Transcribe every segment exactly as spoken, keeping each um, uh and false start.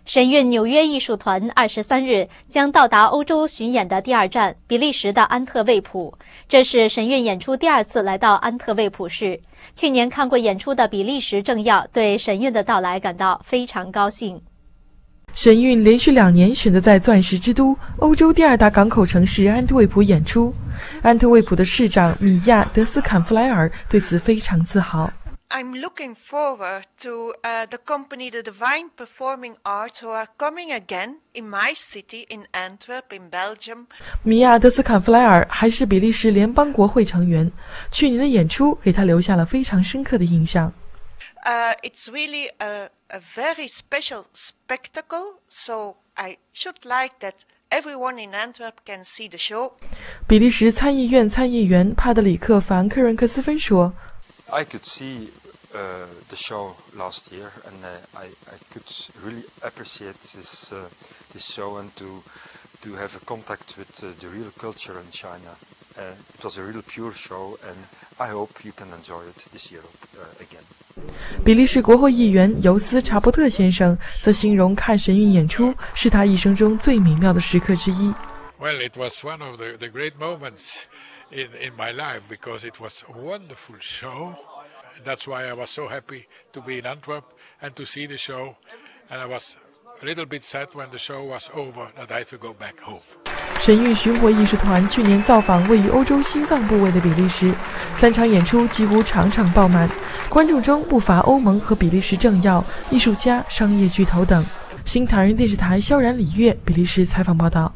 神韵纽约艺术团二十三日将到达欧洲巡演的第二站比利时的安特卫普，这是神韵演出第二次来到安特卫普市。去年看过演出的比利时政要对神韵的到来感到非常高兴。 神韵连续两年选择在钻石之都、欧洲第二大港口城市安特卫普演出。安特卫普的市长米亚·德斯坎弗莱尔对此非常自豪。 I'm looking forward to uh, the company, the Divine Performing Arts, who are coming again in my city, in Antwerp, in Belgium. 米亚·德斯坎弗莱尔还是比利时联邦国会成员，去年的演出给他留下了非常深刻的印象。 Uh, it's really a, a very special spectacle, so I should like that everyone in Antwerp can see the show. 比利时参议院参议员帕德里克·凡克伦克斯芬说 I could see、uh, the show last year, and uh, I, I could really appreciate this, uh, this show and to, to have a contact with uh, the real culture in China. Uh, it was a real pure show, and I hope you can enjoy it this year uh, again. 比利时国会议员尤斯·查伯特先生则形容看神韵演出是他一生中最美妙的时刻之一。 Well, it was one of the, the great moments in, in my life because it was a wonderful show. That's why I was so happy to be in Antwerp and to see the show. And I was a little bit sad when the show was over that I had to go back home. 神韵巡回艺术团去年造访位于欧洲心脏部位的比利时，三场演出几乎场场爆满，观众中不乏欧盟和比利时政要、艺术家、商业巨头等。新唐人电视台萧然、李月比利时采访报道。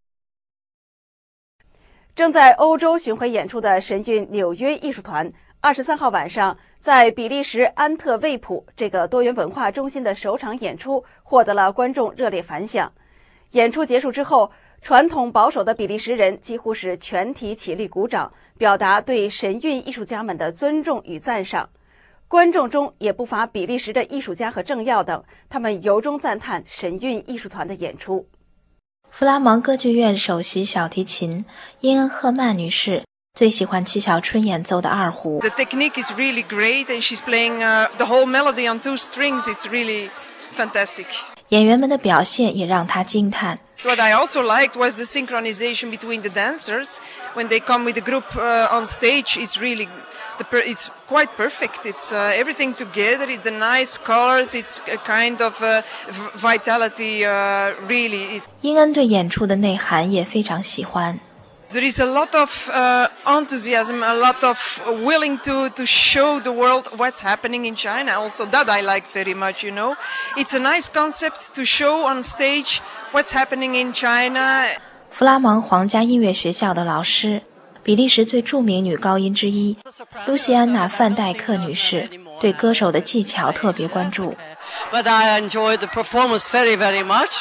正在欧洲巡回演出的神韵纽约艺术团，二十三号晚上在比利时安特卫普这个多元文化中心的首场演出获得了观众热烈反响。演出结束之后，传统保守的比利时人几乎是全体起立鼓掌，表达对神韵艺术家们的尊重与赞赏。观众中也不乏比利时的艺术家和政要等，他们由衷赞叹神韵艺术团的演出。 弗拉芒歌剧院首席小提琴伊恩·赫曼女士最喜欢戚小春演奏的二胡。 The technique is really great, and she's playing uh, the whole melody on two strings. It's really fantastic. 演员们的表现也让她惊叹。 What I also liked was the synchronization between the dancers when they come with the group uh, on stage. It's really, the per it's quite perfect. It's uh, everything together. It's the nice colors. It's a kind of uh, vitality. Uh, really, it's. 英恩对演出的内涵也非常喜欢。 There is a lot of uh, enthusiasm, a lot of willing to, to show the world what's happening in China. Also, that I liked very much, you know. It's a nice concept to show on stage what's happening in China. 弗拉芒皇家音乐学校的老师，比利时最著名女高音之一露西安娜·范戴克女士对歌手的技巧特别关注。 But I enjoyed the performance very, very much.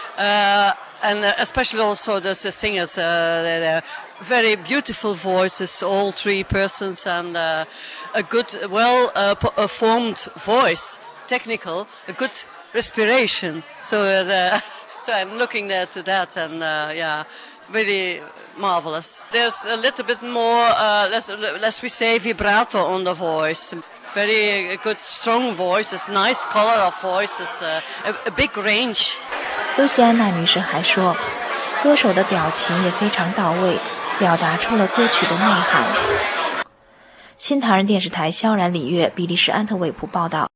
Uh, And especially also the singers, uh, they're very beautiful voices, all three persons, and uh, a good, well uh, formed voice, technical, a good respiration. So, uh, so I'm looking there to that, and uh, yeah, really marvelous. There's a little bit more, uh, let's, let's we say, vibrato on the voice. Very good, strong voices, nice color of voices, uh, a, a big range. 露西安娜女士还说，歌手的表情也非常到位，表达出了歌曲的内涵。新唐人电视台萧然、李月比利时安特卫普报道。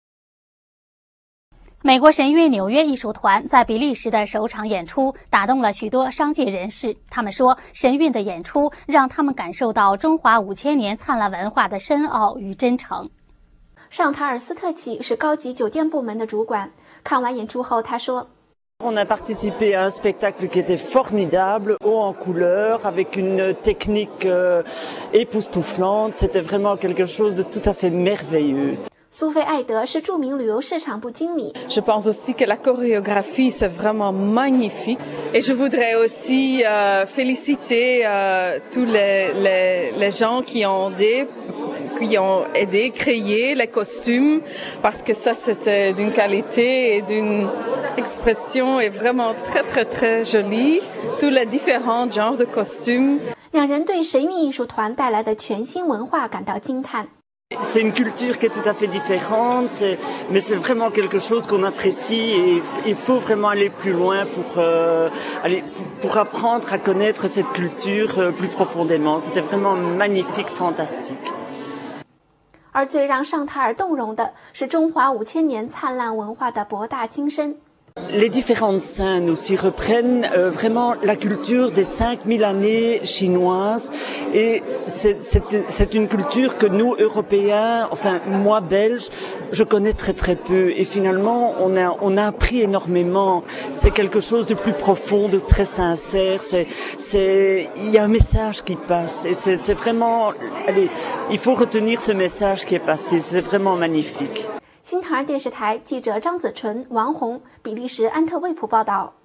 美国神韵纽约艺术团在比利时的首场演出打动了许多商界人士，他们说神韵的演出让他们感受到中华五千年灿烂文化的深奥与真诚。 尚塔尔斯特奇是高级酒店部门的主管，看完演出后他说 On a participé à un spectacle qui était formidable, haut en couleurs, avec une technique euh, époustouflante. C'était vraiment quelque chose de tout à fait merveilleux. 苏菲艾德是著名旅游市场部经理。 Je pense aussi que la chorégraphie c'est vraiment magnifique. Et je voudrais aussi euh, féliciter euh, tous les, les, les gens qui ont aidé, qui ont aidé créer les costumes, parce que ça c'était d'une qualité et d'une expression est vraiment très très très jolie. Tous les différents genres de costumes. 两人对神韵艺术团带来的全新文化感到惊叹。 C'est une culture qui est tout à fait différente, c'est, mais c'est vraiment quelque chose qu'on apprécie et il faut vraiment aller plus loin pour, euh, aller, pour, pour apprendre à connaître cette culture euh, plus profondément. C'était vraiment magnifique, fantastique. 而最让尚塔尔动容的是中华五千年灿烂文化的博大精深。 Les différentes scènes aussi reprennent euh, vraiment la culture des cinq mille années chinoises et c'est, c'est, c'est une culture que nous, Européens, enfin moi, Belge, je connais très très peu et finalement on a, on a appris énormément. C'est quelque chose de plus profond, de très sincère, c'est, c'est, il y a un message qui passe et c'est, c'est vraiment, allez, il faut retenir ce message qui est passé, c'est vraiment magnifique. 新唐人电视台记者张子纯、王红，比利时安特卫普报道。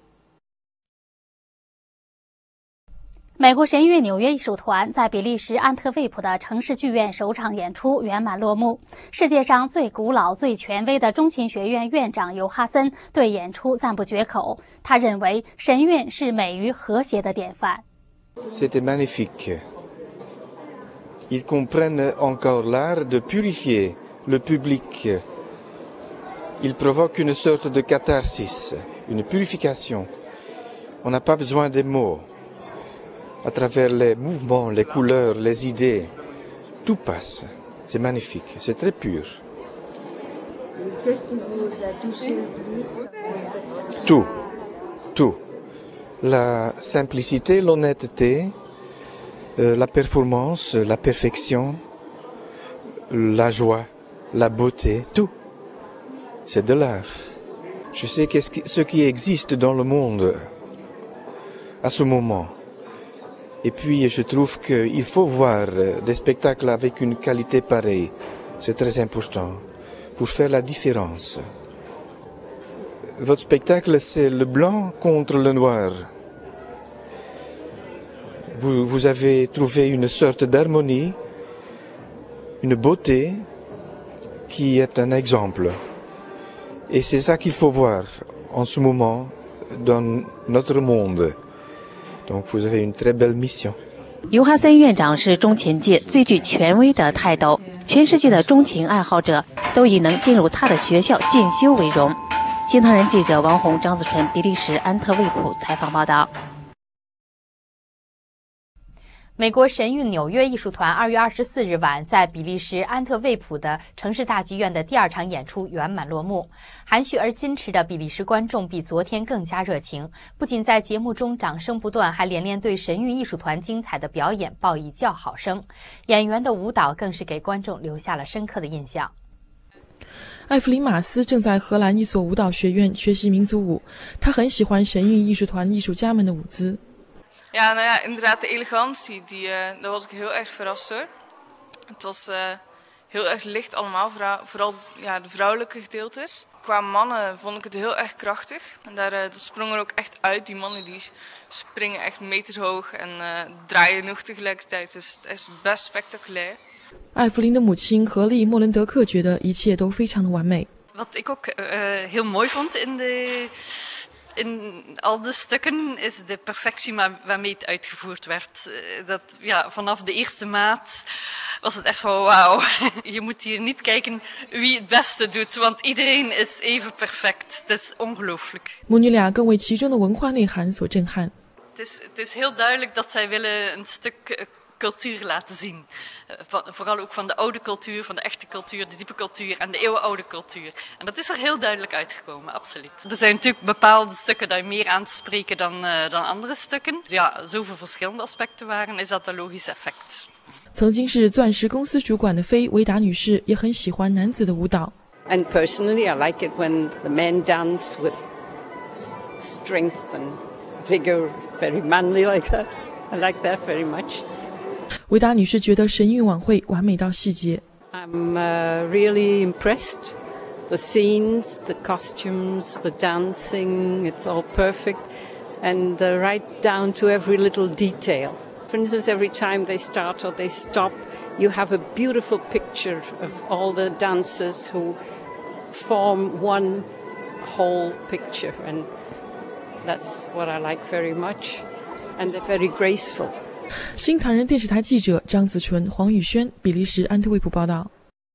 美国神韵纽约艺术团在比利时安特卫普的城市剧院首场演出圆满落幕。世界上最古老、最权威的中琴学院院长尤哈森对演出赞不绝口。他认为神韵是美于和谐的典范。 C'était magnifique. Ils comprennent encore l'art de purifier le public. Il provoque une sorte de catharsis, une purification. On n'a pas besoin des mots. À travers les mouvements, les couleurs, les idées, tout passe. C'est magnifique, c'est très pur. Qu'est-ce qui vous a touché le plus? Tout, tout. La simplicité, l'honnêteté, euh, la performance, la perfection, la joie, la beauté, tout. C'est de l'art. Je sais qu'est-ce qui, ce qui existe dans le monde à ce moment. Et puis je trouve qu'il faut voir des spectacles avec une qualité pareille. C'est très important pour faire la différence. Votre spectacle, c'est le blanc contre le noir. Vous, vous avez trouvé une sorte d'harmonie, une beauté qui est un exemple. Et c'est ça qu'il faut voir en ce moment dans notre monde. Donc vous avez une très belle mission. 尤哈森院长是中琴界最具权威的泰斗，全世界的中琴爱好者都以能进入他的学校进修为荣。新唐人记者王红、张子纯，比利时安特卫普采访报道。 美国神韵纽约艺术团二月二十四日晚在比利时安特卫普的城市大剧院的第二场演出圆满落幕。含蓄而矜持的比利时观众比昨天更加热情，不仅在节目中掌声不断，还连连对神韵艺术团精彩的表演报以叫好声。演员的舞蹈更是给观众留下了深刻的印象。 艾弗林·马斯正在荷兰一所舞蹈学院学习民族舞，他很喜欢神韵艺术团艺术家们的舞姿。 Ja, nou ja, inderdaad, de elegantie, die, uh, daar was ik heel erg verrast door. Het was uh, heel erg licht allemaal, vooral, vooral ja, de vrouwelijke gedeeltes. Qua mannen vond ik het heel erg krachtig. En daar, uh, dat sprong er ook echt uit. Die mannen die springen echt metershoog en uh, draaien nog tegelijkertijd. Dus het is best spectaculair. 艾弗琳的母亲何莉·莫伦德克觉得一切都非常的完美。 Wat ik ook uh, heel mooi vond in de... In al de stukken is de perfectie waarmee het uitgevoerd werd. Dat, ja, vanaf de eerste maat was het echt van wauw. Je moet hier niet kijken wie het beste doet, want iedereen is even perfect. Het is ongelooflijk. 母女俩更为其中的文化内涵所震撼。 Het is, het is heel duidelijk dat zij willen een stuk cultuur laten zien. Vooral ook van de oude cultuur, van de echte cultuur, de diepe cultuur en de eeuwenoude cultuur. En dat is er heel duidelijk uitgekomen, absoluut. Er zijn natuurlijk bepaalde stukken die meer aanspreken dan, uh, dan andere stukken. Ja, zoveel verschillende aspecten waren, is dat een logisch effect. 曾经是钻石公司主管的菲维达女士也很喜欢男子的舞蹈。 And personally, I like it when the men dance with strength and vigor, very manly like that. I like that very much. 维达女士觉得神韵晚会完美到细节。 I'm uh, really impressed. The scenes, the costumes, the dancing, it's all perfect. And uh, right down to every little detail. For instance, every time they start or they stop, you have a beautiful picture of all the dancers who form one whole picture. And that's what I like very much. And they're very graceful. 新唐人电视台记者张子纯、黄宇轩，比利时安特卫普报道。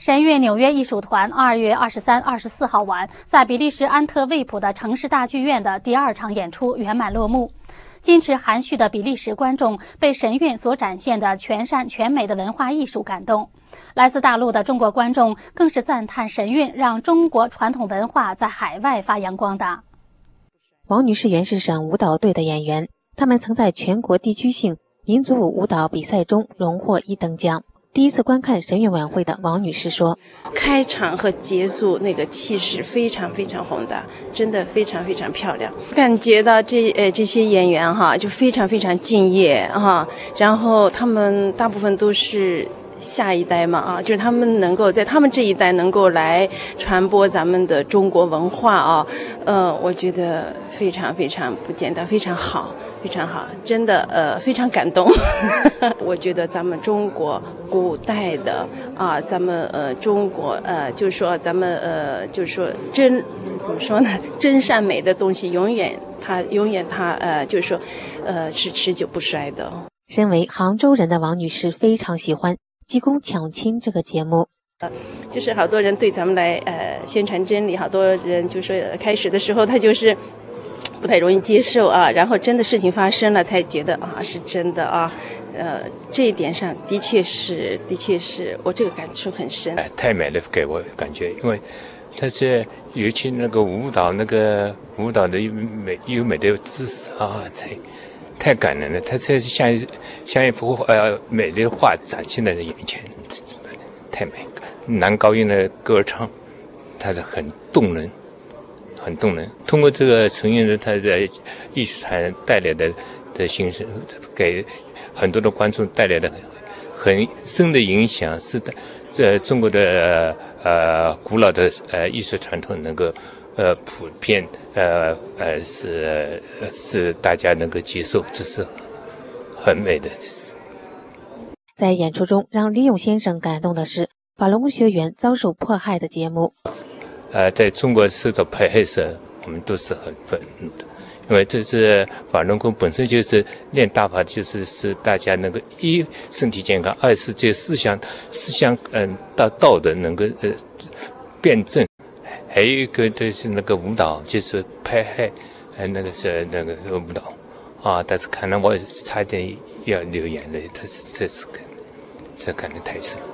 神韵纽约艺术团二月二十三、二十四号晚在比利时安特卫普的城市大剧院的第二场演出圆满落幕。矜持含蓄的比利时观众被神韵所展现的全善全美的文化艺术感动，来自大陆的中国观众更是赞叹神韵让中国传统文化在海外发扬光大。 王女士原是省舞蹈队的演员，他们曾在全国地区性民族舞舞蹈比赛中荣获一等奖。第一次观看神韵晚会的王女士说：“ 开场和结束那个气势非常非常宏大，真的非常非常漂亮。感觉到这呃这些演员哈，就非常非常敬业哈，然后他们大部分都是下一代嘛啊，就是他们能够在他们这一代能够来传播咱们的中国文化啊，呃，我觉得非常非常不简单，非常好。”非常好，真的呃非常感动。我觉得咱们中国古代的啊，咱们呃中国呃，就是说咱们呃，就是说真怎么说呢？真善美的东西，永远它永远它呃，就是说呃是持久不衰的。 身为杭州人的王女士非常喜欢《济公抢亲》这个节目。 就是好多人对咱们来呃宣传真理，好多人就说开始的时候他就是不太容易接受啊，然后真的事情发生了才觉得啊是真的啊，呃这一点上的确是的确是我这个感触很深。 太美了，给我感觉，因为它是尤其那个舞蹈那个舞蹈的美优美的姿势啊，太太感人了，它这像像一幅呃美丽的画展现在眼前，太美。男高音的歌唱，它是很动人。很动人，通过这个陈韵的他的艺术团带来的的形式，给很多的观众带来的很深的影响，是的，这中国的呃古老的呃艺术传统能够呃普遍呃呃是是大家能够接受，这是很美的。 在演出中，让李勇先生感动的是法轮功学员遭受迫害的节目。 呃，在中国受到迫害时，我们都是很愤怒的，因为这是法轮功本身就是练大法，就是使大家能够一身体健康，二是这思想思想嗯道道德能够呃辩证，还有一个就是那个舞蹈，就是迫害呃那个是那个舞蹈啊，但是看来我差点要流眼泪，这是这是这感觉太深。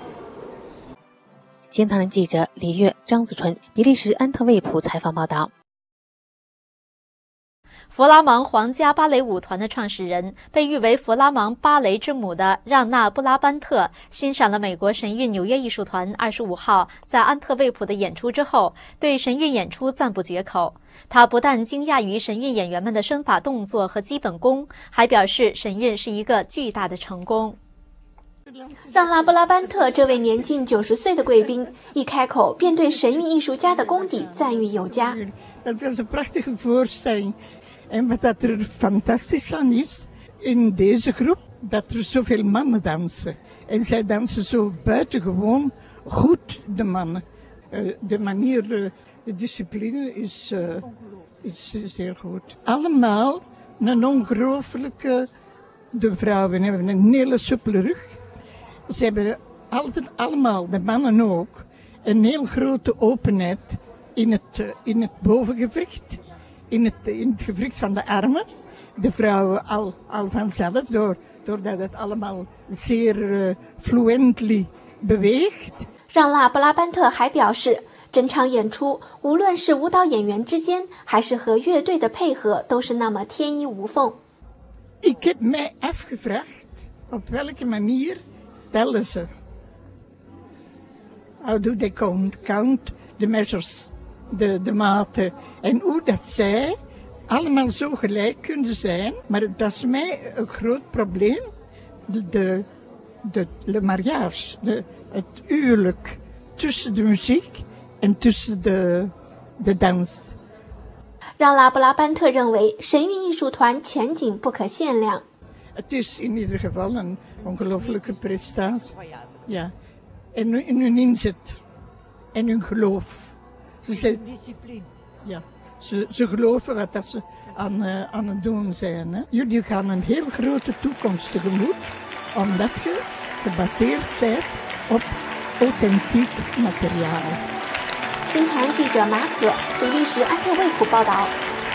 新唐人记者李月、张子纯，比利时安特卫普采访报道。 弗拉芒皇家芭蕾舞团的创始人，被誉为弗拉芒芭蕾之母的让娜·布拉班特，欣赏了美国神韵纽约艺术团二十五号在安特卫普的演出之后，对神韵演出赞不绝口。他不但惊讶于神韵演员们的身法动作和基本功，还表示神韵是一个巨大的成功。 让拉布拉班特这位年近九十岁的贵宾，一开口便对神韵艺术家的功底赞誉有加。 Dat was een prachtige voorstelling. En wat dat er fantastisch aan is, in deze groep, dat er zoveel mannen dansen. En zij dansen zo buitengewoon goed, de mannen. Uh, de manier, uh, de discipline is, uh, is zeer goed. Allemaal een ongelooflijke... De vrouwen hebben een hele soepele rug. Ze hebben altijd allemaal, de mannen ook, een heel grote openheid in het, in het bovengewricht, in het, in het gewricht van de armen. De vrouwen al, al vanzelf, door, doordat het allemaal zeer uh, fluently beweegt. 让拉布拉班特还表示，整场演出无论是舞蹈演员之间，还是和乐队的配合，都是那么天衣无缝。 Ik heb mij afgevraagd op welke manier tellen ze. How do they count? Count the measures, de, de maten. En hoe dat zij allemaal zo gelijk kunnen zijn. Maar het was mij een groot probleem. De, de, de le mariage, de, het huwelijk tussen de muziek en tussen de, de dans. 让拉布拉班特认为神韵艺术团前景不可限量。 Het is in ieder geval een ongelooflijke prestatie. Ja. En in hun inzet. En hun geloof. Ze zijn, ja. Ze, ze geloven wat dat ze aan, uh, aan het doen zijn. Hè. Jullie gaan een heel grote toekomst tegemoet. Omdat je gebaseerd bent op, authentiek materiaal. 新唐人记者马可，比利时安特卫普报道。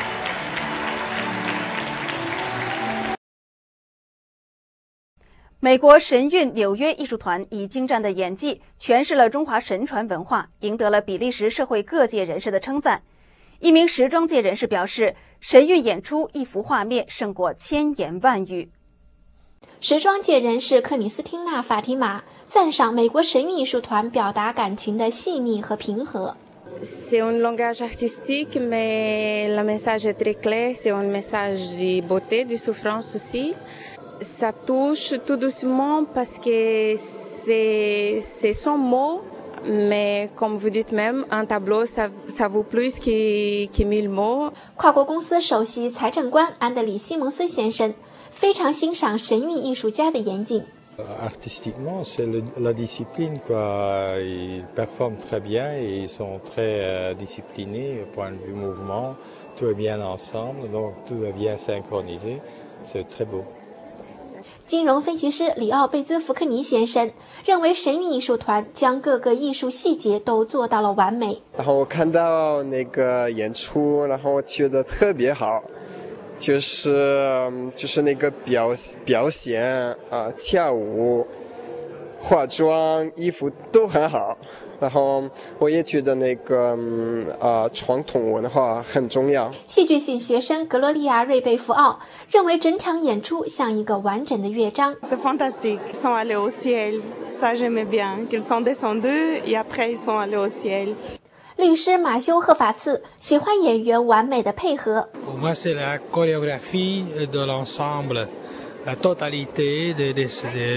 美国神韵纽约艺术团以精湛的演技诠释了中华神传文化，赢得了比利时社会各界人士的称赞。一名时装界人士表示，神韵演出一幅画面胜过千言万语。 时装界人士克里斯汀娜·法提玛赞赏美国神韵艺术团表达感情的细腻和平和。 C'est un langage artistique, mais le message est très clair. C'est un message de beauté, de souffrance aussi. Ça touche tout doucement parce que c'est, c'est sans mots, mais comme vous dites même, un tableau, ça, ça vaut plus que, que mille mots. 跨国公司首席财政官安德里·西蒙斯先生非常欣赏神韵艺术家的严谨。 Artistiquement, c'est le, la discipline, quoi. Ils performent très bien et ils sont très euh, disciplinés au point de vue mouvement. Tout est bien ensemble, donc tout est bien synchronisé. C'est très beau. 金融分析师里奥贝兹福克尼先生认为，神韵艺术团将各个艺术细节都做到了完美。 然后我看到那个演出，然后我觉得特别好。就是就是那个表表现啊，跳舞、化妆、衣服都很好。然后我也觉得那个啊传统文化很重要。 戏剧系学生格罗利亚·瑞贝福奥认为，整场演出像一个完整的乐章。 C'est fantastique. Ils sont allés au ciel. Ça j'aimais bien. Qu'ils sont descendus et après ils sont allés au ciel. 律师马修·赫法茨喜欢演员完美的配合。 Pour moi, c'est la chorégraphie de l'ensemble, la totalité des, des,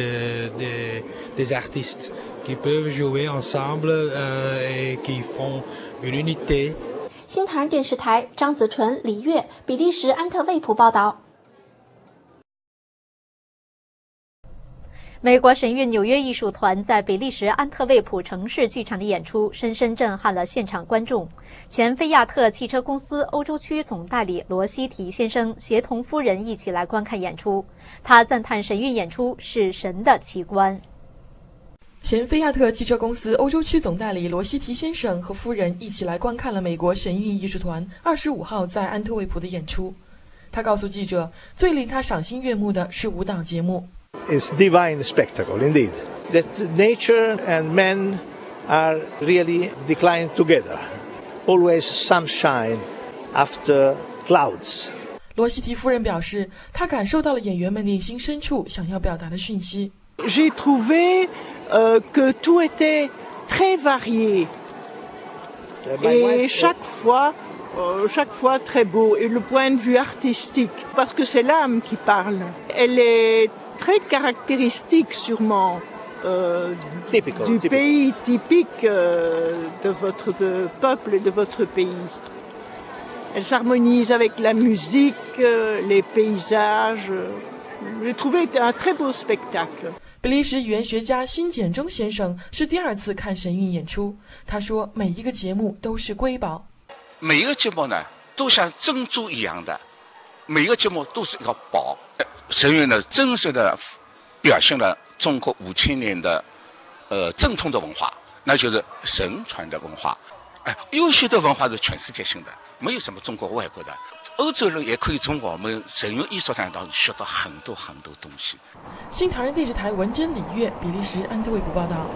des, des artistes qui peuvent jouer ensemble euh, et qui font une unité. 新唐人电视台张子纯、李月，比利时安特卫普报道。 美国神韵纽约艺术团在比利时安特卫普城市剧场的演出深深震撼了现场观众。前菲亚特汽车公司欧洲区总代理罗西提先生协同夫人一起来观看演出，他赞叹神韵演出是神的奇观。 前菲亚特汽车公司欧洲区总代理罗西提先生和夫人一起来观看了美国神韵艺术团二十五号在安特卫普的演出。他告诉记者，最令他赏心悦目的是舞蹈节目。 It's divine spectacle, indeed. That nature and man are really declining together. Always sunshine after clouds. 罗西提夫人表示，她感受到了演员们内心深处想要表达的讯息。 J'ai trouvé euh, que tout était très varié et chaque fois, euh, chaque fois très beau. Et le point de vue artistique, parce que c'est l'âme qui parle. Elle est très caractéristique sûrement euh, typical, du typical. pays typique euh, de votre peuple et de votre pays. Elle s'harmonise avec la musique, euh, les paysages. J'ai trouvé un très beau spectacle. 比利时语言学家辛简中先生是第二次看神韵演出，他说每一个节目都是瑰宝。 每一个节目呢，都像珍珠一样的，每一个节目都是一个宝。神韵呢，真实的表现了中国五千年的呃正统的文化，那就是神传的文化。哎，优秀的文化是全世界性的，没有什么中国外国的。欧洲人也可以从我们神韵艺术团当中学到很多很多东西。 新唐人电视台文珍、李月，比利时安特卫普报道。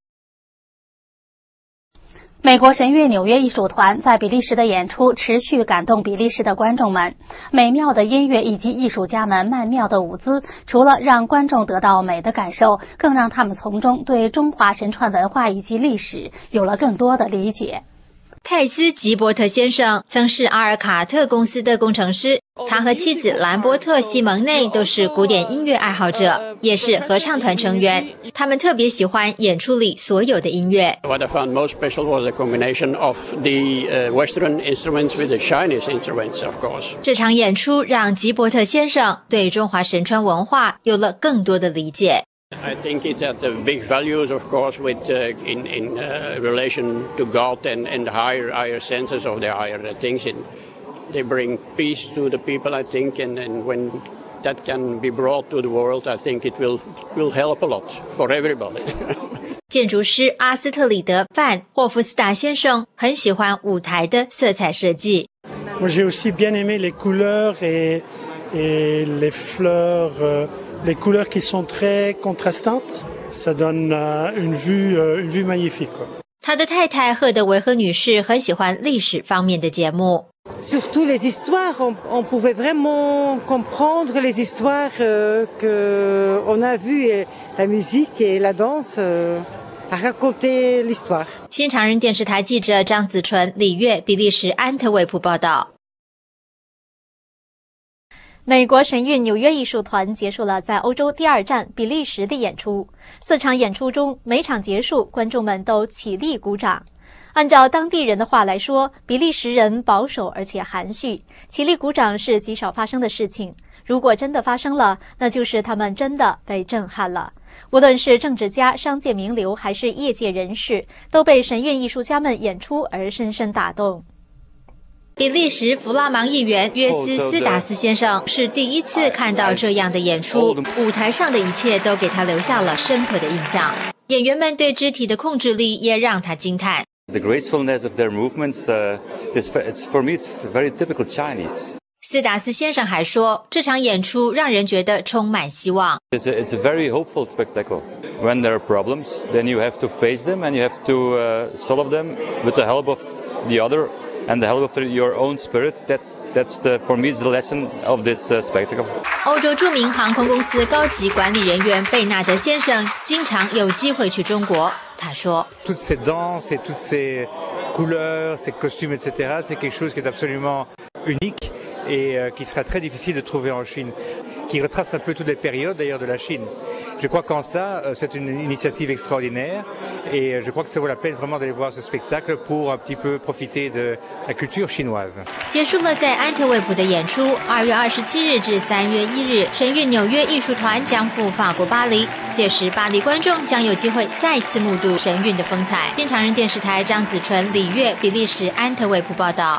美国神乐纽约艺术团在比利时的演出持续感动比利时的观众们，美妙的音乐以及艺术家们曼妙的舞姿，除了让观众得到美的感受，更让他们从中对中华神传文化以及历史有了更多的理解。 泰斯·吉伯特先生曾是阿尔卡特公司的工程师，他和妻子兰波特·西蒙内都是古典音乐爱好者，也是合唱团成员。他们特别喜欢演出里所有的音乐。 What I found most special was the combination of the uh, Western instruments with the Chinese instruments, of course. 这场演出让吉伯特先生对中华神传文化有了更多的理解。 I think it had the big values, of course, with uh, in in uh, relation to God and and higher higher senses of the higher things. In they bring peace to the people, I think, and and when that can be brought to the world, I think it will will help a lot for everybody. 建筑师阿斯特里德·范霍夫斯达先生很喜欢舞台的色彩设计。 Moi, j'ai aussi bien aimé les couleurs et, et les fleurs, euh, les couleurs qui sont très contrastantes. Ça donne euh, une vue, euh, une vue magnifique, quoi. 他的太太赫德维赫女士很喜欢历史方面的节目。 Surtout les histoires, on, on pouvait vraiment comprendre les histoires euh, que on a vues, et la musique et la danse euh, à raconter l'histoire. 新唐人电视台记者张子纯、李月，比利时安特卫普报道。美国神韵纽约艺术团结束了在欧洲第二站比利时的演出。四场演出中，每场结束，观众们都起立鼓掌。按照当地人的话来说，比利时人保守而且含蓄，起立鼓掌是极少发生的事情。如果真的发生了，那就是他们真的被震撼了。无论是政治家、商界名流，还是业界人士，都被神韵艺术家们演出而深深打动。比利时弗拉芒议员约斯斯达斯先生是第一次看到这样的演出，舞台上的一切都给他留下了深刻的印象。演员们对肢体的控制力也让他惊叹。 The gracefulness of their movements, uh, it's, it's, for me, it's very typical Chinese. 斯达斯先生还说，这场演出让人觉得充满希望。 It's a, it's a very hopeful spectacle. When there are problems, then you have to face them and you have to uh, solve them with the help of the other and the help of the, your own spirit. That's, that's the, for me, it's the lesson of this uh, spectacle. 欧洲著名航空公司高级管理人员贝纳德先生经常有机会去中国。他说 Toutes ces danses et toutes ces couleurs, ces costumes, et cetera, c'est quelque chose qui est absolument unique et euh, qui sera très difficile de trouver en Chine, qui retrace un peu toutes les périodes d'ailleurs de la Chine. Je crois qu'en ça, euh, c'est une initiative extraordinaire et je crois que ça vaut la peine vraiment d'aller voir ce spectacle pour un petit peu profiter de la culture chinoise. 结束了在安特卫普的演出，二月二十七日至三月一日，神韵纽约艺术团将赴法国巴黎，届时巴黎观众将有机会再次目睹神韵的风采。新唐人电视台张子纯、李月，比利时安特卫普报道。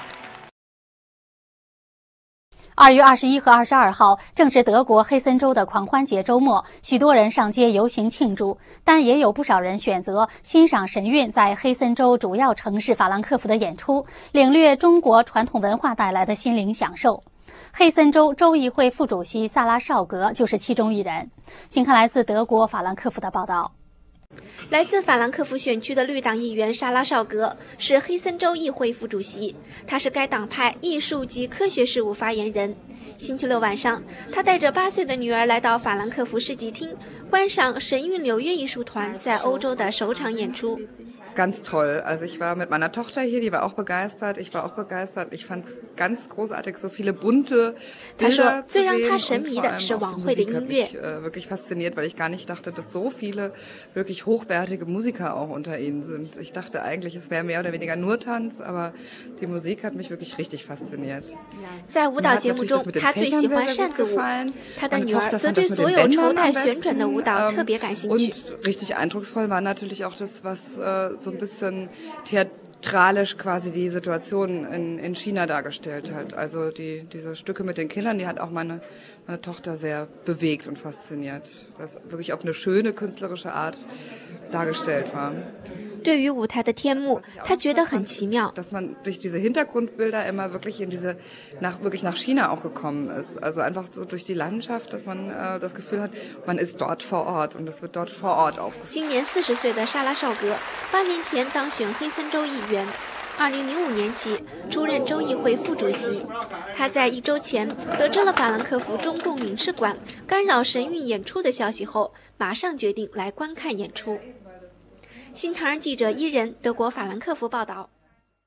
二月二十一和二十二号正是德国黑森州的狂欢节周末，许多人上街游行庆祝，但也有不少人选择欣赏神韵在黑森州主要城市法兰克福的演出，领略中国传统文化带来的心灵享受。黑森州州议会副主席萨拉绍格就是其中一人。请看来自德国法兰克福的报道。 来自法兰克福选区的绿党议员莎拉绍格是黑森州议会副主席，他是该党派艺术及科学事务发言人。星期六晚上，他带着八岁的女儿来到法兰克福市集厅，观赏神韵纽约艺术团在欧洲的首场演出。 Ganz toll. Also ich war mit meiner Tochter hier, die war auch begeistert. Ich war auch begeistert. Ich fand es ganz großartig, so viele bunte Bilder zu sehen. Und vor allem auch die Musik hat mich äh, wirklich fasziniert, weil ich gar nicht dachte, dass so viele wirklich hochwertige Musiker auch unter ihnen sind. Ich dachte eigentlich, es wäre mehr oder weniger nur Tanz, aber die Musik hat mich wirklich richtig fasziniert. 在舞蹈节目中，他最喜欢扇子舞，他的女儿则对所有绸带旋转的舞蹈特别感兴趣。 Und richtig eindrucksvoll war natürlich auch das, was äh, so ein bisschen theatralisch quasi die Situation in, in China dargestellt hat. Also die, diese Stücke mit den Kindern, die hat auch meine, meine Tochter sehr bewegt und fasziniert, was wirklich auf eine schöne künstlerische Art dargestellt war. 对于舞台的天幕，他觉得很奇妙。 Dass man durch diese Hintergrundbilder immer wirklich in diese nach wirklich nach China auch gekommen ist. Also einfach so durch die Landschaft, dass man äh, das Gefühl hat, man ist dort vor Ort und das wird dort vor Ort aufgeführt. 今年四十岁的莎拉绍格，八年前当选黑森州议员，二零零五年起出任州议会副主席。他在一周前得知了法兰克福中共领事馆干扰神韵演出的消息后，马上决定来观看演出。 新唐人记者伊人，德国法兰克福报道。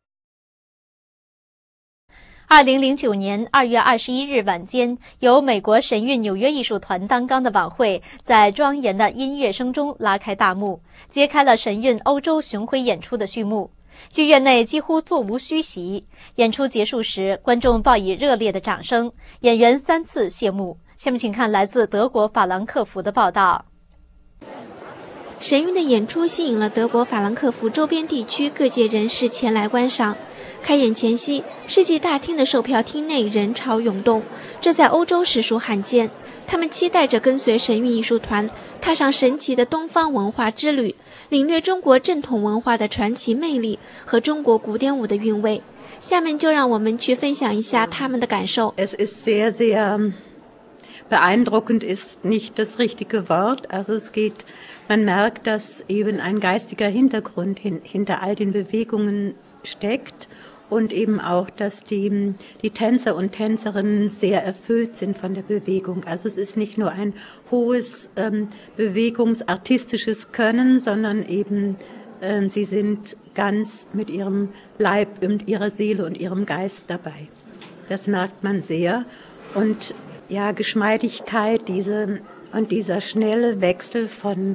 二零零九年二月二十一日晚间，由美国神韵纽约艺术团担纲的晚会，在庄严的音乐声中拉开大幕，揭开了神韵欧洲巡回演出的序幕。剧院内几乎座无虚席。演出结束时，观众报以热烈的掌声，演员三次谢幕。下面请看来自德国法兰克福的报道。 神韵的演出吸引了德国法兰克福周边地区各界人士前来观赏。开演前夕，世纪大厅的售票厅内人潮涌动，这在欧洲实属罕见。他们期待着跟随神韵艺术团踏上神奇的东方文化之旅，领略中国正统文化的传奇魅力和中国古典舞的韵味。下面就让我们去分享一下他们的感受。 Es ist sehr, sehr beeindruckend ist nicht das richtige Wort. Also es geht, man merkt, dass eben ein geistiger Hintergrund hin, hinter all den Bewegungen steckt und eben auch, dass die, die Tänzer und Tänzerinnen sehr erfüllt sind von der Bewegung. Also es ist nicht nur ein hohes ähm, bewegungsartistisches Können, sondern eben äh, sie sind ganz mit ihrem Leib und ihrer Seele und ihrem Geist dabei. Das merkt man sehr. Und ja, Geschmeidigkeit, diese und dieser schnelle Wechsel von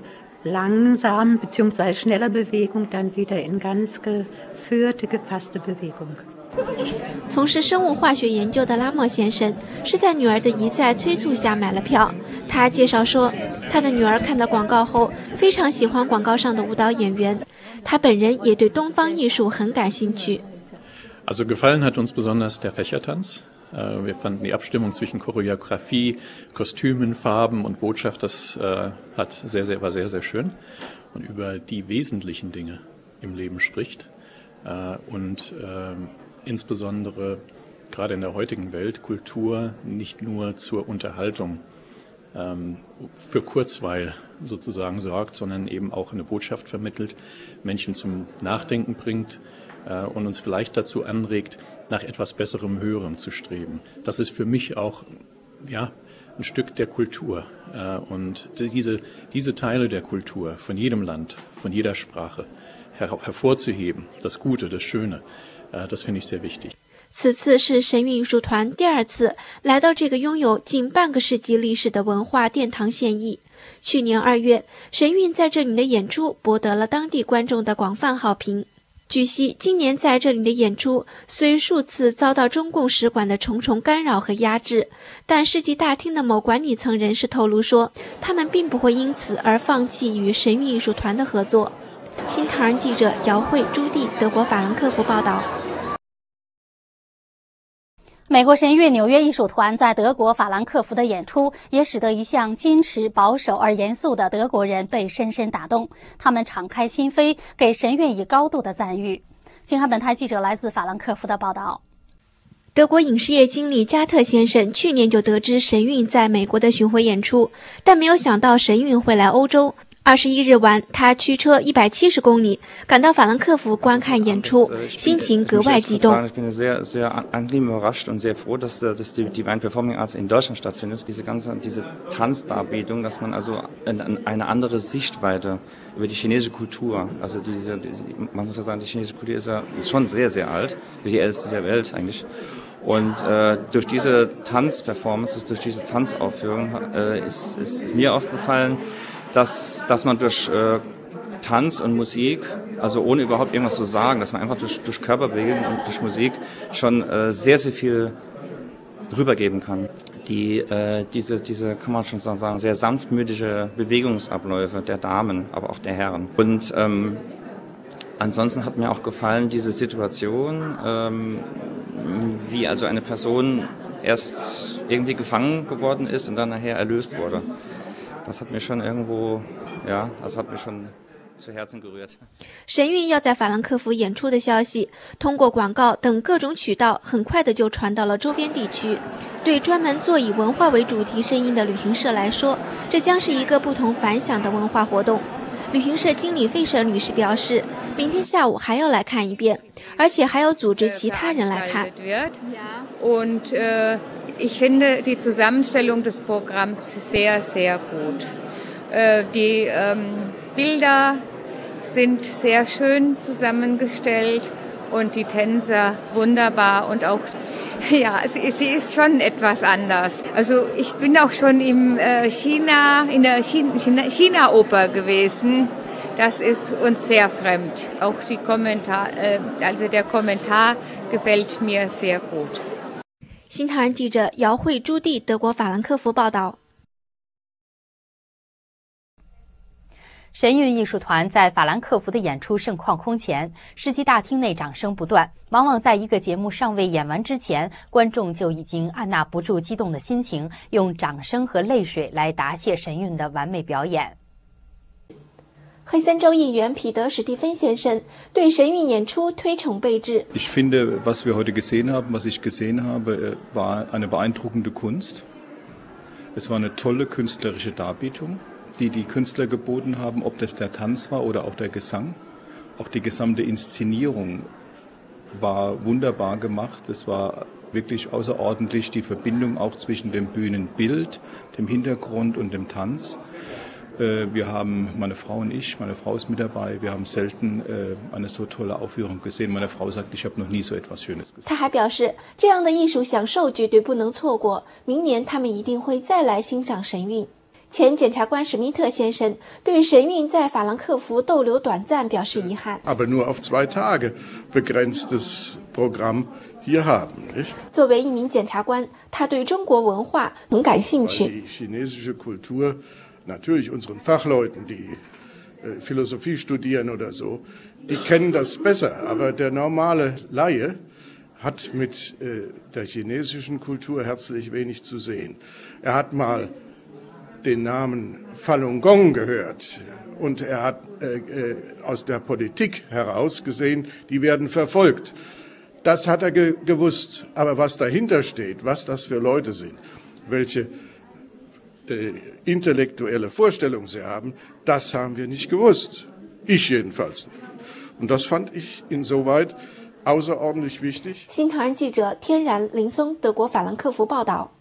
langsam bzw. schneller Bewegung dann wieder in ganz geführte, gefasste Bewegung. 从事生物化学研究的拉莫先生是在女儿的一再催促下买了票。他介绍说，他的女儿看到广告后非常喜欢广告上的舞蹈演员，他本人也对东方艺术很感兴趣。 Also gefallen hat uns besonders der Fächertanz. Wir fanden die Abstimmung zwischen Choreografie, Kostümen, Farben und Botschaft, das äh, hat sehr, sehr, war sehr, sehr schön und über die wesentlichen Dinge im Leben spricht äh, und äh, insbesondere gerade in der heutigen Welt Kultur nicht nur zur Unterhaltung ähm, für Kurzweil sozusagen sorgt, sondern eben auch eine Botschaft vermittelt, Menschen zum Nachdenken bringt, und uns vielleicht dazu anregt, nach etwas Besserem, Höherem zu streben. Das ist für mich auch ja, ein Stück der Kultur. Und diese, diese Teile der Kultur von jedem Land, von jeder Sprache her hervorzuheben, das Gute, das Schöne, das finde ich sehr wichtig. 此次是神韵艺术团第二次来到这个拥有近半个世纪历史的文化殿堂献艺。去年二月，神韵在这里的演出博得了当地观众的广泛好评。据悉，今年在这里的演出虽数次遭到中共使馆的重重干扰和压制，但世纪大厅的某管理层人士透露说，他们并不会因此而放弃与神韵艺术团的合作。新唐人记者姚慧、朱棣，德国法兰克福报道。 美国神乐纽约艺术团在德国法兰克福的演出，也使得一向矜持保守而严肃的德国人被深深打动。他们敞开心扉，给神乐以高度的赞誉。请看本台记者来自法兰克福的报道。 德国影视业经理加特先生去年就得知神韵在美国的巡回演出，但没有想到神韵会来欧洲。二十一日晚，他驱车一百七十公里赶到法兰克福观看演出，心情格外激动。 Ich bin sehr, sehr angenehm überrascht und sehr froh, dass, dass die Divine Performing Arts in Deutschland stattfindet. Diese ganze, diese Tanzdarbietung, dass man also eine andere Sichtweite über die chinesische Kultur, also diese, man muss ja sagen, die chinesische Kultur ist ja ist schon sehr, sehr alt, die älteste der Welt eigentlich. Und äh, durch diese Tanzperformances, durch diese Tanzaufführung äh, ist, ist mir aufgefallen, dass, dass man durch äh, Tanz und Musik, also ohne überhaupt irgendwas zu sagen, dass man einfach durch, durch Körperbewegung und durch Musik schon äh, sehr, sehr viel rübergeben kann. Die, äh, diese, diese, kann man schon sagen, sehr sanftmütige Bewegungsabläufe der Damen, aber auch der Herren. Und ähm, ansonsten hat mir auch gefallen diese Situation, ähm, wie also eine Person erst irgendwie gefangen geworden ist und dann nachher erlöst wurde. Das hat mir schon irgendwo, ja, das hat mir schon zu Herzen gerührt. 神韵要在法兰克福演出的消息，通过广告等各种渠道，很快的就传到了周边地区。对专门做以文化为主题声音的旅行社来说，这将是一个不同凡响的文化活动。旅行社经理费舍女士表示，明天下午还要来看一遍，而且还要组织其他人来看。 Und äh, ich finde die Zusammenstellung des Programms sehr, sehr gut. Äh, die ähm, Bilder sind sehr schön zusammengestellt und die Tänzer wunderbar und auch ja, sie, sie ist schon etwas anders. Also ich bin auch schon im äh, China, in der China, China-Oper gewesen. Das ist uns sehr fremd. Auch die Kommentar, äh, also der Kommentar gefällt mir sehr gut. 新唐人记者姚慧、朱棣，德国法兰克福报道。 神韵艺术团在法兰克福的演出盛况空前，世纪大厅内掌声不断。往往在一个节目尚未演完之前，观众就已經按捺不住激動的心情，用掌聲和淚水來答謝神韻的完美表演。 黑森州議員彼得·史蒂芬先生對神韻演出推崇備至。 Ich finde, was wir heute gesehen haben, was ich gesehen habe, war eine beeindruckende Kunst. Es war eine tolle künstlerische Darbietung, die die Künstler geboten haben, ob das der Tanz war oder auch der Gesang. Auch die gesamte Inszenierung war wunderbar gemacht. Es war wirklich außerordentlich die Verbindung auch zwischen dem Bühnenbild, dem Hintergrund und dem Tanz. Wir haben, meine Frau und ich, meine Frau ist mit dabei, wir haben selten eine so tolle Aufführung gesehen. Meine Frau sagt, ich habe noch nie so etwas Schönes gesehen. 他还表示，这样的艺术享受绝对不能错过，明年他们一定会再来欣赏神韵。前检察官史密特先生对神韵在法兰克福逗留短暂表示遗憾。 Aber nur auf zwei Tage begrenztes Programm hier haben, nicht? 作为一名检察官，他对中国文化很感兴趣。 Die chinesische Kultur, natürlich unseren Fachleuten, die äh, Philosophie studieren oder so, die kennen das besser. Aber der normale Laie hat mit äh, der chinesischen Kultur herzlich wenig zu sehen. Er hat mal den Namen Falun Gong gehört und er hat äh, äh, aus der Politik heraus gesehen, die werden verfolgt. Das hat er ge gewusst, aber was dahinter steht, was das für Leute sind, welche äh, intellektuelle Vorstellung sie haben, das haben wir nicht gewusst. Ich jedenfalls nicht. Und das fand ich insoweit außerordentlich wichtig. 新唐人记者天然林松，德国法兰克福报道。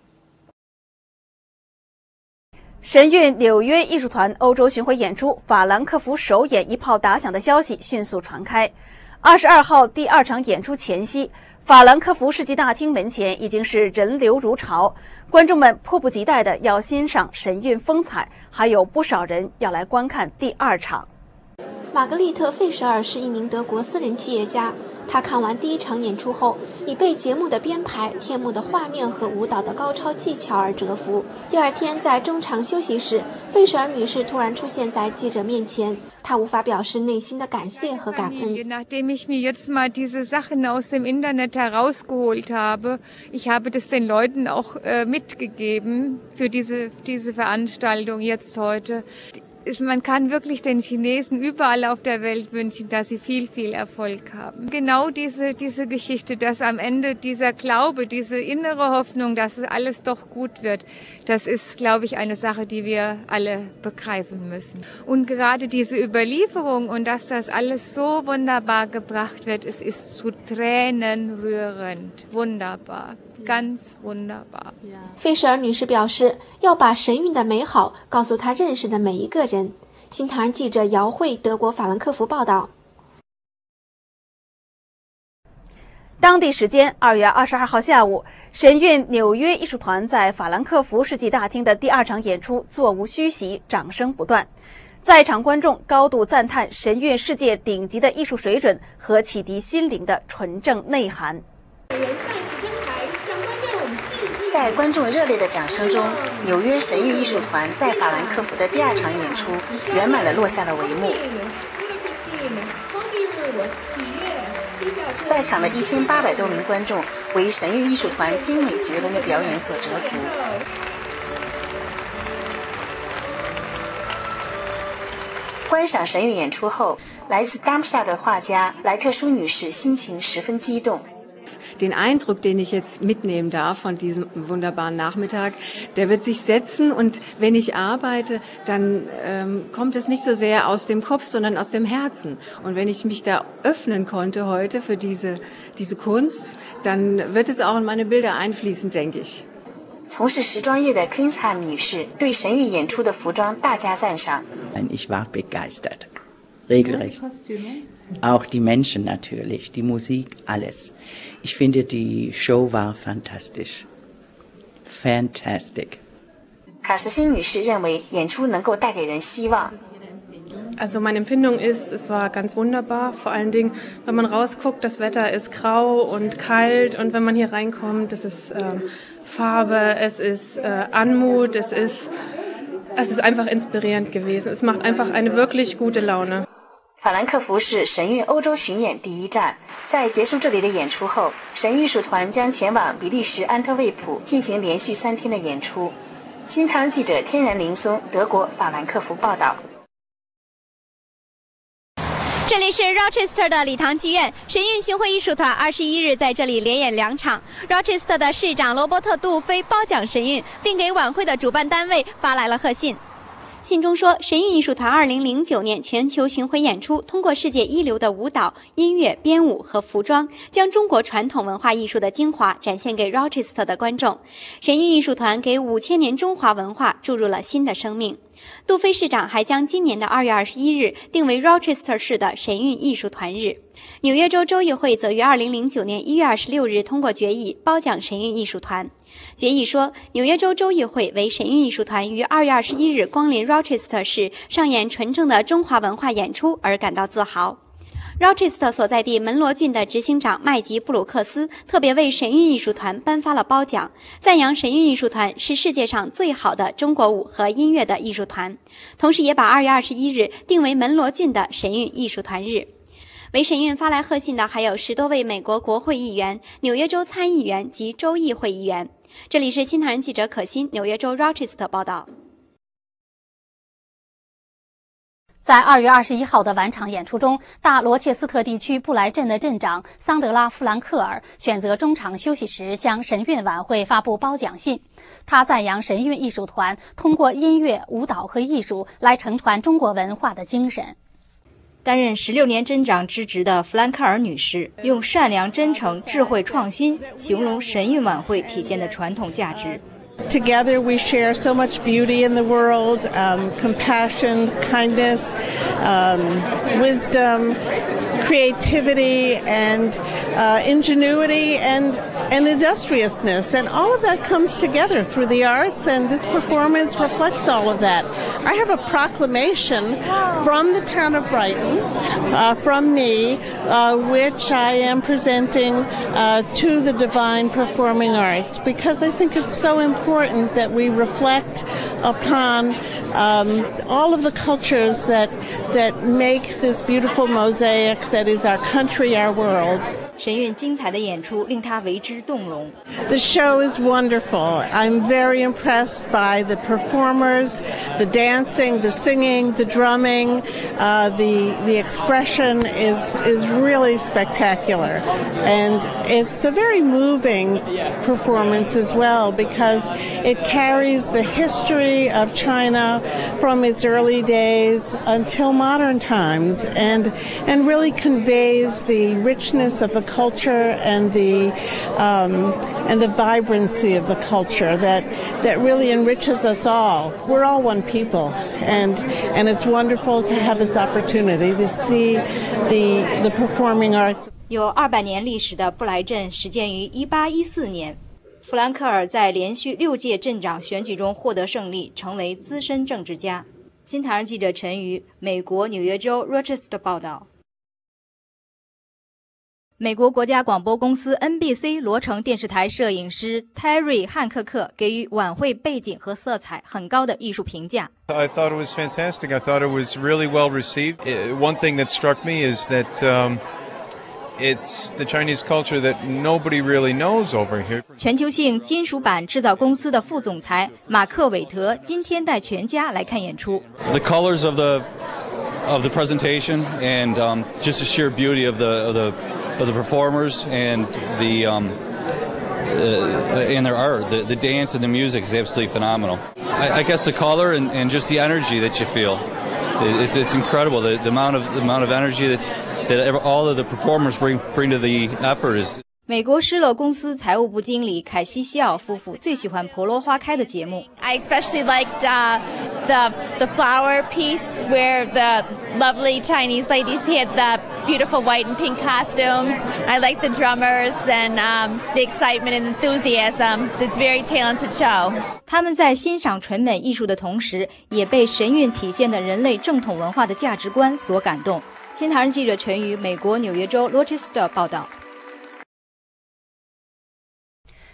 神韵纽约艺术团欧洲巡回演出法兰克福首演一炮打响的消息迅速传开。二十二号第二场演出前夕，法兰克福世纪大厅门前已经是人流如潮，观众们迫不及待地要欣赏神韵风采，还有不少人要来观看第二场。 玛格丽特·费舍尔是一名德国私人企业家，他看完第一场演出后，已被节目的编排、天幕的画面和舞蹈的高超技巧而折服。第二天在中场休息时，费舍尔女士突然出现在记者面前，她无法表示内心的感谢和感恩。 Nachdem ich mir jetzt mal diese Sachen aus dem Internet herausgeholt habe, ich habe das den Leuten auch äh, mitgegeben für diese, diese Veranstaltung jetzt heute. Man kann wirklich den Chinesen überall auf der Welt wünschen, dass sie viel, viel Erfolg haben. Genau diese, diese Geschichte, dass am Ende dieser Glaube, diese innere Hoffnung, dass alles doch gut wird, das ist, glaube ich, eine Sache, die wir alle begreifen müssen. Und gerade diese Überlieferung und dass das alles so wunderbar gebracht wird, es ist zu Tränen rührend. Wunderbar. Ganz wunderbar. 费舍尔女士表示，要把神韵的美好告诉她认识的每一个人。新唐人记者姚慧，德国法兰克福报道。 当地时间二月二十二号下午，神韵纽约艺术团在法兰克福世纪大厅的第二场演出座无虚席，掌声不断。在场观众高度赞叹神韵世界顶级的艺术水准和启迪心灵的纯正内涵。 在观众热烈的掌声中，纽约神韵艺术团在法兰克福的第二场演出圆满地落下了帷幕。在场的一千八百多名观众为神韵艺术团精美绝伦的表演所折服。观赏神韵演出后，来自达姆施塔的画家莱特舒女士心情十分激动。 Den Eindruck, den ich jetzt mitnehmen darf von diesem wunderbaren Nachmittag, der wird sich setzen und wenn ich arbeite, dann ähm, kommt es nicht so sehr aus dem Kopf, sondern aus dem Herzen. Und wenn ich mich da öffnen konnte heute für diese, diese Kunst, dann wird es auch in meine Bilder einfließen, denke ich. 从事时装业的 Klinsheim 女士对神韵演出的服装大加赞赏。 Ich war begeistert, regelrecht. Auch die Menschen natürlich, die Musik, alles. Ich finde, die Show war fantastisch. Fantastic. 卡斯辛女士认为演出能够带给人希望。 Also meine Empfindung ist, es war ganz wunderbar. Vor allen Dingen, wenn man rausguckt, das Wetter ist grau und kalt und wenn man hier reinkommt, es ist äh, Farbe, es ist äh, Anmut, es ist Es ist einfach inspirierend gewesen. Es macht einfach eine wirklich gute Laune. 法兰克福是神韵欧洲巡演第一站，在结束这里的演出后，神韵艺术团将前往比利时安特卫普进行连续三天的演出。新唐人记者天然林松，德国法兰克福报道。 这里是 Rochester 的礼堂剧院，神韵巡回艺术团二十一日在这里连演两场。Rochester 的市长罗伯特·杜菲褒奖神韵，并给晚会的主办单位发来了贺信。信中说，神韵艺术团二零零九年全球巡回演出，通过世界一流的舞蹈、音乐、编舞和服装，将中国传统文化艺术的精华展现给 Rochester 的观众。神韵艺术团给五千年中华文化注入了新的生命。杜菲市长还将今年的二月二十一日定为 Rochester 市的神韵艺术团日。纽约州州议会则于二零零九年一月二十六日通过决议褒奖神韵艺术团。决议说，纽约州州议会为神韵艺术团于二月二十一日光临 Rochester 市上演纯正的中华文化演出而感到自豪。Rochester 所在地门罗郡的执行长麦吉布鲁克斯特别为神韵艺术团颁发了褒奖，赞扬神韵艺术团是世界上最好的中国舞和音乐的艺术团，同时也把二月二十一日定为门罗郡的神韵艺术团日。为神韵发来贺信的还有十多位美国国会议员、纽约州参议员及州议会议员。这里是新唐人记者可欣，纽约州 Rochester 报道。 在二月二十一号的晚场演出中，大罗切斯特地区布莱镇的镇长桑德拉·弗兰克尔选择中场休息时向神韵晚会发布褒奖信。他赞扬神韵艺术团通过音乐、舞蹈和艺术来承传中国文化的精神。 担任十六年镇长之职的弗兰克尔女士用善良、真诚、智慧、创新形容神韵晚会体现的传统价值。 Together we share so much beauty in the world, um, compassion, kindness, um, wisdom, creativity, and uh, ingenuity, and, and industriousness. And all of that comes together through the arts, and this performance reflects all of that. I have a proclamation from the town of Brighton, uh, from me, uh, which I am presenting uh, to the Divine Performing Arts, because I think it's so important important that we reflect upon um, all of the cultures that that make this beautiful mosaic that is our country, our world. 神韵精彩的演出令他为之动容。 The show is wonderful. I'm very impressed by the performers, the dancing, the singing, the drumming. Uh, the the expression is is really spectacular, and it's a very moving performance as well because it carries the history of China from its early days until modern times, and and really conveys the richness of the culture and the um, and the vibrancy of the culture that that really enriches us all. We're all one people, and and it's wonderful to have this opportunity to see the the performing arts. 有二百年历史的布莱镇始建于一八一四年。弗兰克尔在连续六届镇长选举中获得胜利，成为资深政治家。新唐人记者陈瑜，美国纽约州 Rochester 报道。美国国家广播公司 N B C 罗城电视台摄影师 Terry 汉克克给予晚会背景和色彩很高的艺术评价。 I thought it was fantastic. I thought it was really well received. One thing that struck me is that um, it's the Chinese culture that nobody really knows over here. 全球性金属板制造公司的副总裁马克韦德今天带全家来看演出。 The colors of the of the presentation and um, just the sheer beauty of the of the of the performers and the um, uh, and their art, the, the dance and the music is absolutely phenomenal. I, I guess the color and, and just the energy that you feel, it, it's it's incredible. The, the amount of the amount of energy that's that all of the performers bring bring to the effort is. 美国施乐公司财务部经理凯西西奥夫妇最喜欢婆罗花开的节目。 I especially liked uh, the the flower piece where the lovely Chinese ladies had the beautiful white and pink costumes. I like the drummers and um, the excitement and enthusiasm. It's a very talented show. 他们在欣赏纯美艺术的同时，也被神韵体现的人类正统文化的价值观所感动。新唐人记者陈瑜，美国纽约州 Rochester 报道。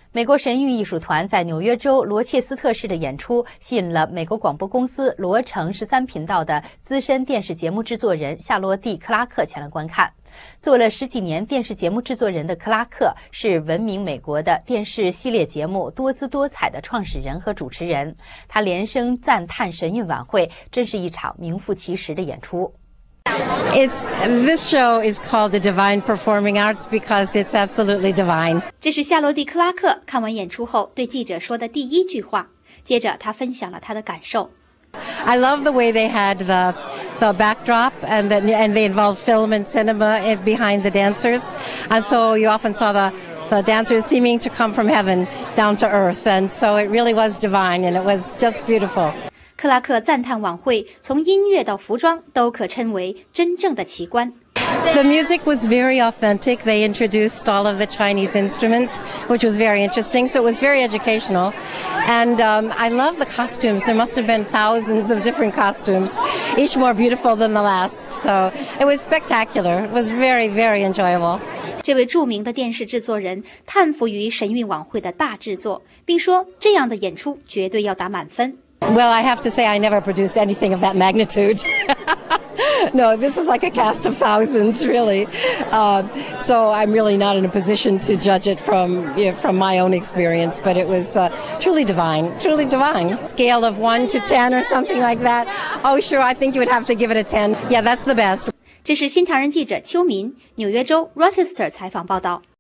美国神韵艺术团在纽约州罗切斯特市的演出，吸引了美国广播公司罗城十三频道的资深电视节目制作人夏洛蒂·克拉克前来观看。做了十几年电视节目制作人的克拉克，是闻名美国的电视系列节目《多姿多彩》的创始人和主持人。他连声赞叹神韵晚会真是一场名副其实的演出。 It's this show is called the Divine Performing Arts because it's absolutely divine. 这是夏洛蒂·克拉克看完演出后对记者说的第一句话。接着，他分享了他的感受。 I love the way they had the the backdrop and the, and they involved film and cinema behind the dancers, and so you often saw the the dancers seeming to come from heaven down to earth, and so it really was divine, and it was just beautiful. 克拉克赞叹晚会从音乐到服装都可称为真正的奇观。 The music was very authentic. They introduced all of the Chinese instruments, which was very interesting. So it was very educational. And um, I love the costumes. There must have been thousands of different costumes, each more beautiful than the last. So it was spectacular. It was very, very enjoyable. 这位著名的电视制作人叹服于神韵晚会的大制作，并说这样的演出绝对要打满分。 Well, I have to say I never produced anything of that magnitude. No, this is like a cast of thousands, really. Uh, so I'm really not in a position to judge it from you know, from my own experience, but it was uh, truly divine, truly divine. Scale of one to ten or something like that. Oh, sure, I think you would have to give it a ten. Yeah, that's the best. 这是新唐人记者邱民，纽约州 Rochester 采访报道。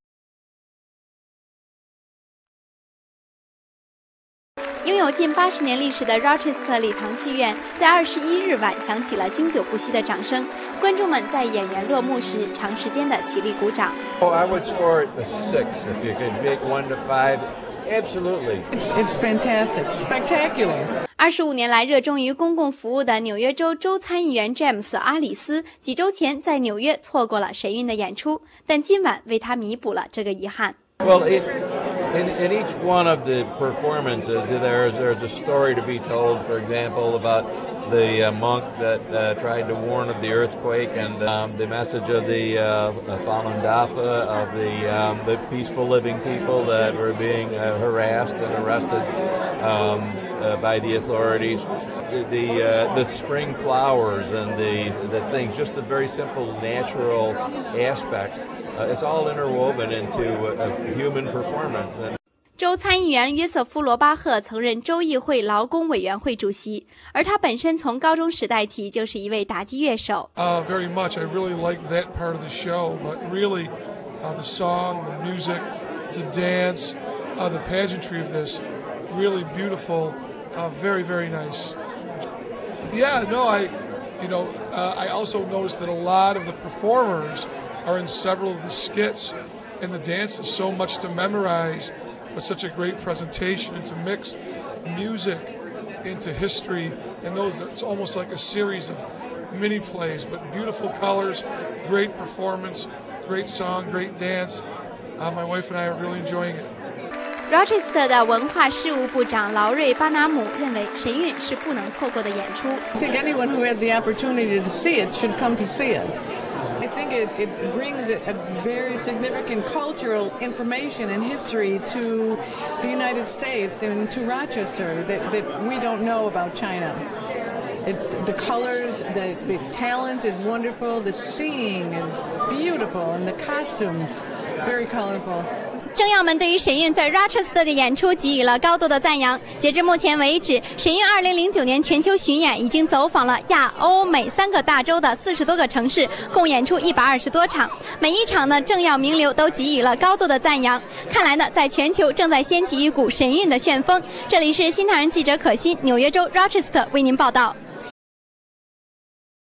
拥有近八十年历史的 Rochester 礼堂剧院，在二十一日晚响起了经久不息的掌声。观众们在演员落幕时，长时间的起立鼓掌。 Oh, I would score it a six if you could make one to five. Absolutely, it's it's fantastic, spectacular. 二十五年来热衷于公共服务的纽约州州参议员詹姆斯·阿里斯，几周前在纽约错过了神韵的演出，但今晚为他弥补了这个遗憾。 Well, it, in, in each one of the performances, there's there's a story to be told. For example, about the uh, monk that uh, tried to warn of the earthquake, and um, the message of the, uh, the Falun Dafa, of the um, the peaceful living people that were being uh, harassed and arrested um, uh, by the authorities. The the, uh, the spring flowers and the the things, just a very simple natural aspect. Uh, it's all interwoven into a, a human performance. 州参议员约瑟夫·罗巴赫曾任州议会劳工委员会主席，而他本身从高中时代起就是一位打击乐手。 Uh, very much. I really liked that part of the show, but really, uh, the song, the music, the dance, uh, the pageantry of this, really beautiful, uh, very, very nice. Yeah, no, I, you know, uh, I also noticed that a lot of the performers are in several of the skits, and the dance is so much to memorize, but such a great presentation, and to mix music into history, and those, it's almost like a series of mini plays, but beautiful colors, great performance, great song, great dance. Uh, my wife and I are really enjoying it. Rochester 的文化事务部长劳瑞·巴拿姆认为神韵是不能错过的演出。 I think anyone who had the opportunity to see it should come to see it. I think it, it brings a, a very significant cultural information and history to the United States and to Rochester that, that we don't know about China. It's the colors, the, the talent is wonderful, the singing is beautiful, and the costumes, very colorful. 政要们对于神韵在 Rochester 的演出给予了高度的赞扬。截至目前为止，神韵二零零九年全球巡演已经走访了亚、欧、美三个大洲的四十多个城市，共演出一百二十多场。每一场呢，政要名流都给予了高度的赞扬。看来呢，在全球正在掀起一股神韵的旋风。这里是新唐人记者可欣，纽约州 Rochester 为您报道。